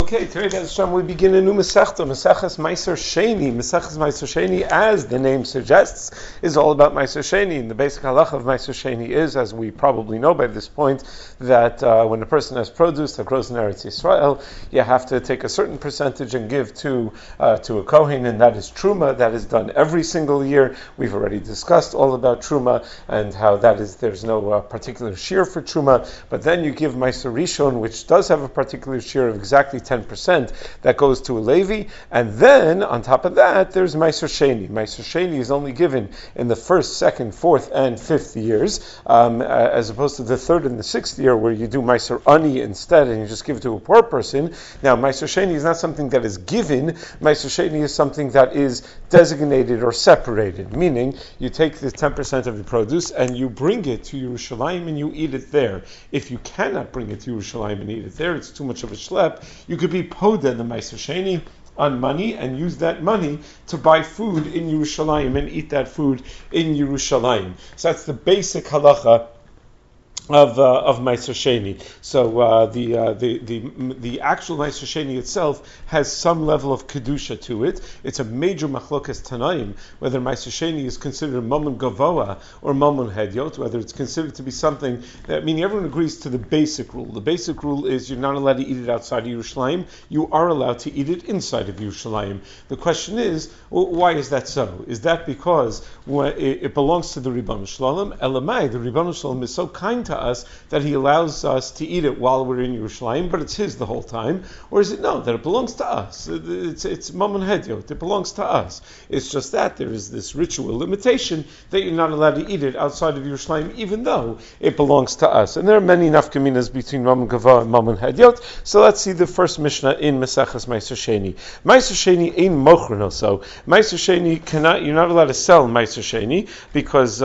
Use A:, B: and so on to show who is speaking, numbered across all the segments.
A: Okay, today, Hashem, we begin a new Masechta, Maseches Meiser Sheni. Maseches Meiser Sheni, as the name suggests, is all about Meiser Sheni. And the basic halacha of Meiser Sheni is, as we probably know by this point, that when a person has produce that grows in Eretz Yisrael, you have to take a certain percentage and give to a Kohen, and that is Truma. That is done every single year. We've already discussed all about Truma and how that is, there's no particular shear for Truma, but then you give Meiser Rishon, which does have a particular shear of exactly 10% that goes to a Levi, and then on top of that there's Meiser Sheni. Meiser Sheni is only given in the first, second, fourth, and fifth years, as opposed to the third and the sixth year where you do Meiser Ani instead and you just give it to a poor person. Now Meiser Sheni is not something that is given. Meiser Sheni is something that is designated or separated, meaning you take the 10% of the produce and you bring it to Yerushalayim and you eat it there. If you cannot bring it to Yerushalayim and eat it there, it's too much of a schlep, you could be podeh the Meiser Sheni on money and use that money to buy food in Yerushalayim and eat that food in Yerushalayim. So that's the basic halacha of Meiser Sheni. So the actual Meiser Sheni itself has some level of kedusha to it. It's a major machlokas tanaim whether Meiser Sheni is considered mamon gavoa or mamon hedyot, whether it's considered to be something that, meaning everyone agrees to the basic rule. The basic rule is you're not allowed to eat it outside of Yerushalayim. You are allowed to eat it inside of Yerushalayim. The question is, well, why is that so? Is that because it belongs to the Ribbon Shalom? Elamai, the Ribbon Shalom is so kind to us that he allows us to eat it while we're in Yerushalayim, but it's his the whole time? Or is it no, that it belongs to us? It's Mammon Hedyot, it belongs to us. It's just that there is this ritual limitation that you're not allowed to eat it outside of Yerushalayim, even though it belongs to us. And there are many nafkaminas between Mammon Gava and Mammon Hedyot. So let's see the first Mishnah in Maseches Meiser Sheni. Meiser Sheni ein mochrin also. Meiser Sheni you're not allowed to sell Meiser Sheni because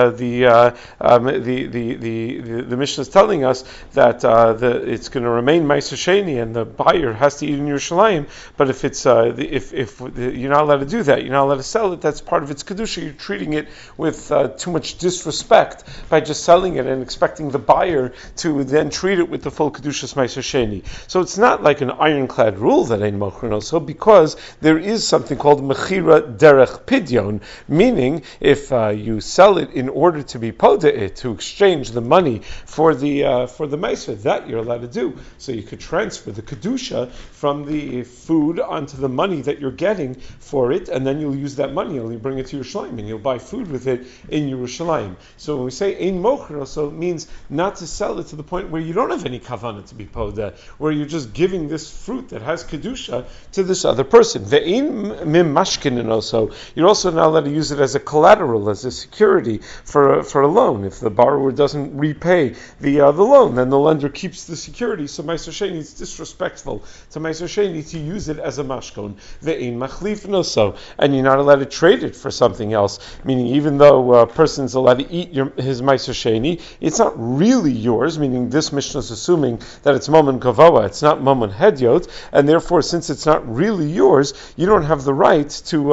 A: the Mishnah is telling us that it's going to remain Meiser Sheni and the buyer has to eat in Yerushalayim. But if it's if you're not allowed to do that, you're not allowed to sell it. That's part of its kedusha. You're treating it with too much disrespect by just selling it and expecting the buyer to then treat it with the full kedushas Meiser Sheni. So it's not like an ironclad rule that ain't mochrin also, because there is something called mechira derech pidyon, meaning if you sell it in order to be podeh it, to exchange the money for the meiser, that you're allowed to do. So you could transfer the kedusha from the food onto the money that you're getting for it, and then you'll use that money and you'll bring it to Yerushalayim and you'll buy food with it in Yerushalayim. So when we say ein mocher, also it means not to sell it to the point where you don't have any kavanah to be podeh, where you're just giving this fruit that has kedusha to this other person. Ve'ein mim mashkinin also, you're also not allowed to use it as a collateral, as a security for a loan. If the borrower doesn't repay the loan, then the lender keeps the security. So Meiser Sheni, it's disrespectful to Meiser Sheni to use it as a mashkon. Ve'ein machlifin also, and you're not allowed to trade it for something else. Meaning, even though a person's allowed to eat his Meiser Sheni, it's not really yours. Meaning, this Mishnah is assuming that it's Mammon Gavoa, it's not Mammon Hedyot, and therefore, since it's not really yours, you don't have the right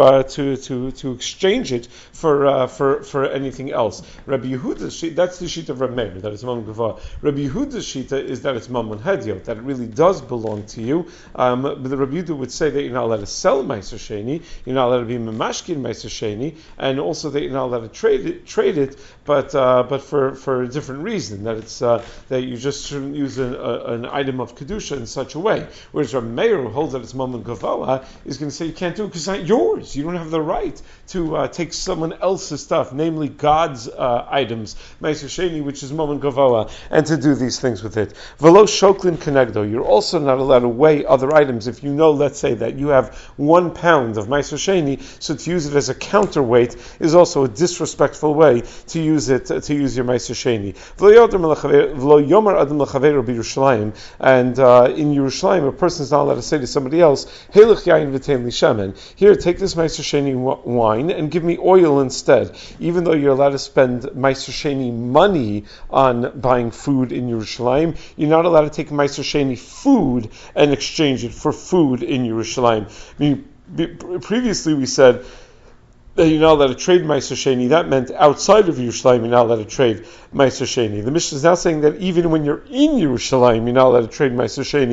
A: to exchange it for anything else. Rabbi Yehuda, that's the sheet of Rabbi Meir, that it's Mammon Gavoa. Rabbi Yehuda's shita is that it's Mammon Hedyot, that it really does belong to you. But the Rabbi Yehuda would say that you're not allowed to sell Meiser Sheni, you're not allowed to be Memashkin Meiser Sheni, and also that you're not allowed to trade it, but for a different reason, that it's that you just shouldn't use an item of kedusha in such a way. Whereas Rabbi Meir, who holds that it's Mammon Gavoa, is going to say you can't do it because it's not yours. You don't have the right to take someone else's stuff, namely God's items, Meiser Sheni, which is Mammon Gavoa, and to do these things with it. Velo shoklin kenegdo. You're also not allowed to weigh other items. If you know, let's say that you have 1 pound of Meiser Sheni, so to use it as a counterweight is also a disrespectful way to use it, to use your Meiser Sheni. Velo yomar adam l'chaveiro b'Yerushalayim, and in Yerushalayim, a person is not allowed to say to somebody else, Heilach yayin v'tein li shemen. Here, take this Meiser Sheni wine and give me oil instead. Even though you're allowed to spend Meiser Sheni money on buying food in Yerushalayim, you're not allowed to take Meiser Sheni food and exchange it for food in Yerushalayim. Previously we said that you're not allowed to trade Meiser Sheni. That meant outside of Yerushalayim, you're not allowed to trade Meiser Sheni. The Mishnah is now saying that even when you're in Yerushalayim, you're not allowed to trade Meiser Sheni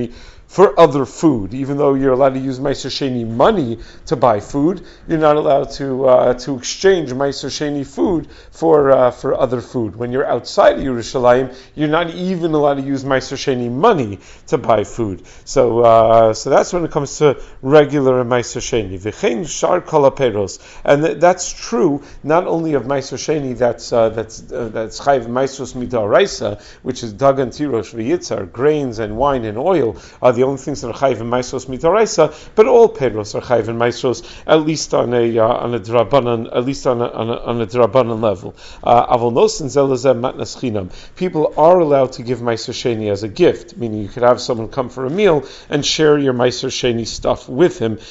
A: for other food. Even though you're allowed to use Meiser Sheni money to buy food, you're not allowed to exchange Meiser Sheni food for other food. When you're outside of Yerushalayim, you're not even allowed to use Meiser Sheni money to buy food. So that's when it comes to regular Meiser Sheni. V'chein shar kol haperos, and that's true not only of Meiser Sheni that's chayv Meisros midaraisa, which is dagan, tirosh, v'yitzar, grains and wine and oil are the only things that are chayv Meisros midaraisa, but all peros are chayv Meisros, at least on a drabanan, at least on a drabanan level. Avol nosen zelazem matnas chinam. People are allowed to give Meiser Sheni as a gift, meaning you could have someone come for a meal and share your Meiser Sheni stuff with him.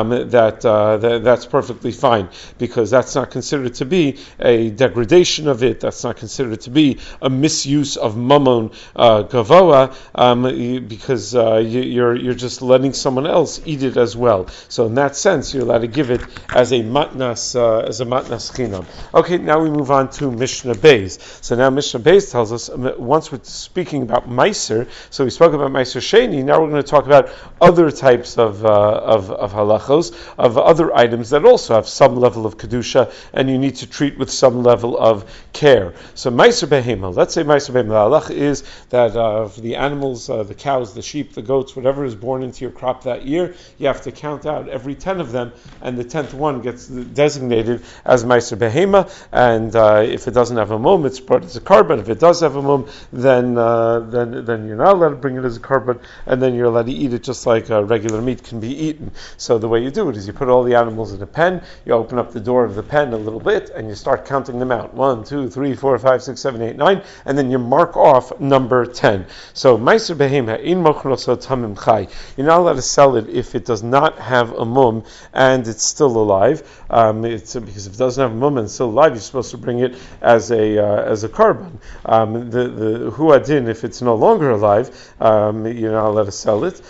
A: That's perfectly fine, because that's not considered to be a degradation of it. That's not considered to be a misuse of mammon gavoa, because you're just letting someone else eat it as well. So in that sense, you're allowed to give it as a matnas chinam. Okay, now we move on to Mishnah Beis. So now Mishnah Beis tells us, once we're speaking about Meiser, so we spoke about Meiser Sheni, now we're going to talk about other types of halachos, of other items that also have some level of kedusha, and you need to treat with some level of care. So Meiser Behema, let's say Meiser Behema, the halacha is that for the animals, the cows, the sheep, the goats, whatever is born into your crop that year, you have to count out every 10 of them, and the 10th one gets designated as Meiser Behema, and if it doesn't have a mum, it's brought as a carbon. If it does have a mum, then you're not allowed to bring it as a carbon, and then you're allowed to eat it just like regular meat can be eaten. So the way you do it is you put all the animals in a pen, you open up the door of the pen a little bit, and you start counting them out. 1, 2, 3, 4, 5, 6, 7, 8, 9, and then you mark off number 10. So Meiser Behema in mochnoso tamim chai. You're not allowed to sell it if it does not have a mum and it's still alive. It's because if it doesn't have a mum and it's still alive, you're supposed to bring it as a carbon. The huadin, if it's no longer alive, you're not allowed to sell it.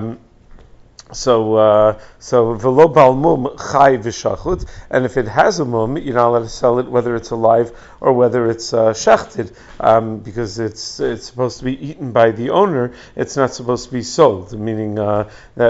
A: So v'lo bal mum chai v'shachut, and if it has a mum, you're not allowed to sell it whether it's alive or whether it's shachted, because it's supposed to be eaten by the owner. It's not supposed to be sold. Meaning that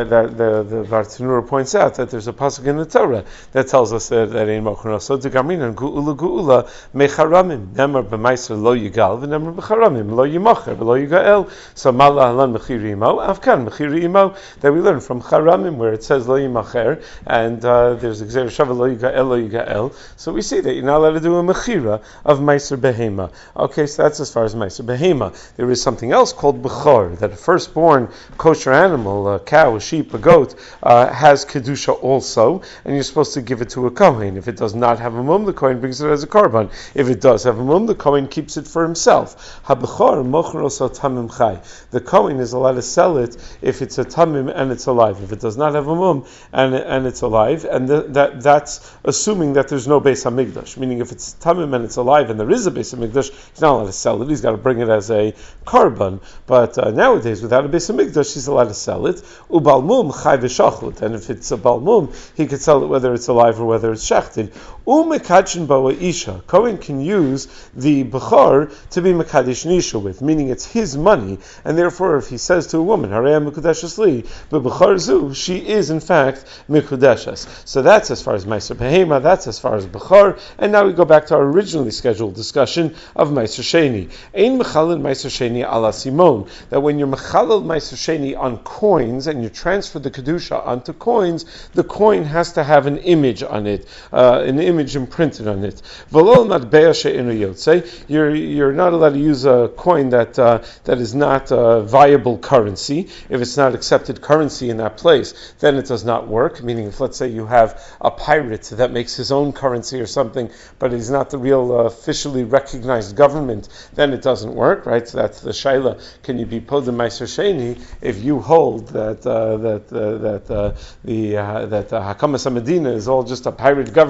A: the Bartanura points out that there's a pasuk in the Torah that tells us that in mochnos so degamrin and geula mecharamim nemar b'meiser lo yigal v'nemar b'charamim lo yimacher v'lo yigael. So mala halan mechiri imo avkan mechiri imo, that we learn from Charamim, where it says lo yimacher, and there's Gzeir Shava lo yigael. So we see that you're not allowed to do a mechira of Meiser Behema. Okay, so that's as far as Meiser Behema. There is something else called Bechor, that a firstborn kosher animal, a cow, a sheep, a goat, has kedusha also, and you're supposed to give it to a kohen. If it does not have a mum, the kohen brings it as a korban. If it does have a mum, the kohen keeps it for himself. HaBechor mochros tamim chai. The kohen is allowed to sell it if it's a tamim and it's alive. If it does not have a mum and it's alive, and that's assuming that there's no Beis Hamikdash. Meaning, if it's tamim and it's alive and there is a Beis Hamikdash, he's not allowed to sell it. He's got to bring it as a korban. But nowadays, without a Beis Hamikdash, he's allowed to sell it. Ubal mum chai v'shachut, and if it's a bal mum, he could sell it whether it's alive or whether it's shechted. Umekachin bawa isha. Kohen can use the bechor to be mekadesh nisha with, meaning it's his money, and therefore, if he says to a woman, "Harei mekudeshes li," but bechor zu, she is in fact mikudeshes. So that's as far as Meiser Behema. That's as far as bechor. And now we go back to our originally scheduled discussion of Meiser Sheni. Ein mechalel Meiser Sheni ala simon. That when you're mechalel Meiser Sheni on coins and you transfer the kedusha onto coins, the coin has to have an image on it, an image imprinted on it. V'lo matbea she'enu yotzei. You're not allowed to use a coin that is not viable currency. If it's not accepted currency in that place, then it does not work. Meaning, if let's say you have a pirate that makes his own currency or something, but he's not the real officially recognized government, then it doesn't work, right? So that's the shaila. Can you be podem Meiser Sheni if you hold that Hakamas Medina is all just a pirate government or whatever?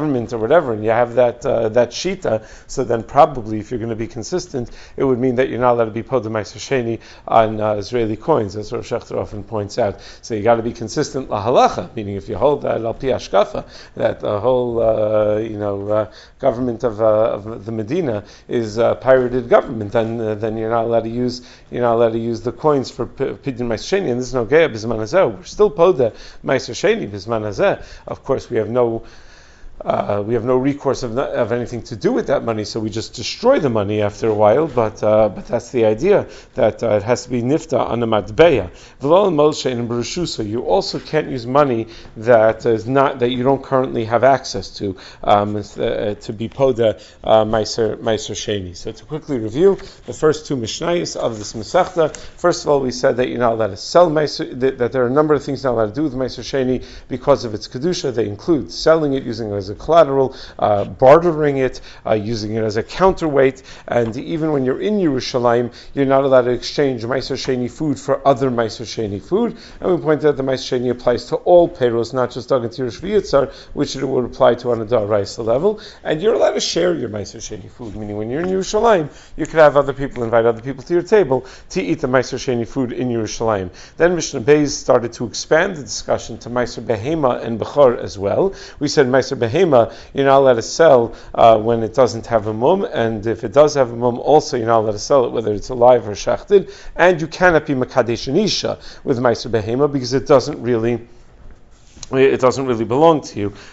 A: whatever, and you have that shita, so then probably if you're going to be consistent, it would mean that you're not allowed to be Poda Meiser Sheni on Israeli coins, as Rav Shechter often points out. So you got to be consistent lahalacha, meaning if you hold that al pi hashkafa, that the whole government of the Medina is a pirated government, then you're not allowed to use the coins for Pidyon Meiser Sheni, and this is no geya b'zman hazeh. We're still Poda Meiser Sheni b'zman hazeh. Of course, we have no recourse of anything to do with that money, so we just destroy the money after a while. But that's the idea, that it has to be nifta on a matbeya. So you also can't use money that you don't currently have access to be poda meiser sheni. So to quickly review the first two mishnayos of this masechta. First of all, we said that you're not allowed to sell meiser, that there are a number of things you're not allowed to do with meiser sheni because of its kedusha. They include selling it, using it as a collateral, bartering it, using it as a counterweight, and even when you're in Yerushalayim, you're not allowed to exchange Meiser Sheni food for other Meiser Sheni food. And we pointed out the Meiser Sheni applies to all payros, not just Dagan Tirush V'Yitzar, which it would apply to on a Da'araisa level. And you're allowed to share your Meiser Sheni food, meaning when you're in Yerushalayim, you could have invite other people to your table to eat the Meiser Sheni food in Yerushalayim. Then Mishnah Beis started to expand the discussion to Meiser Behema and Bechor as well. We said Meiser Behema you're not allowed to sell when it doesn't have a mum, and if it does have a mum, also you're not allowed to sell it whether it's alive or shachted, and you cannot be makadesh an isha with meiser behema because it doesn't really belong to you.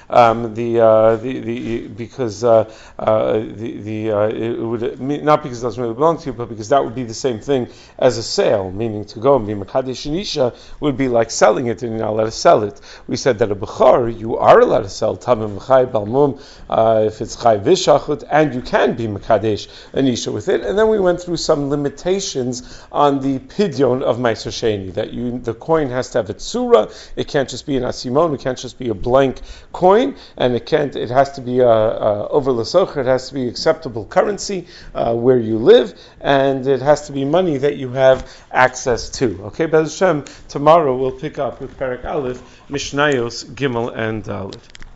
A: It would not because it doesn't really belong to you, but because that would be the same thing as a sale, meaning to go and be makadesh nisha would be like selling it, and you're not allowed to sell it. We said that a bechar you are allowed to sell tamim v'chai balmum if it's chai v'shachut, and you can be makadesh nisha with it. And then we went through some limitations on the pidyon of meiser sheni, that the coin has to have a tzura, it can't just be an asimon. It can't just be a blank coin, and it has to be over l'socher. It has to be acceptable currency where you live, and it has to be money that you have access to. Okay, Be'ez Hashem, tomorrow we'll pick up with Perek Aleph, Mishnayos, Gimel, and Dalet.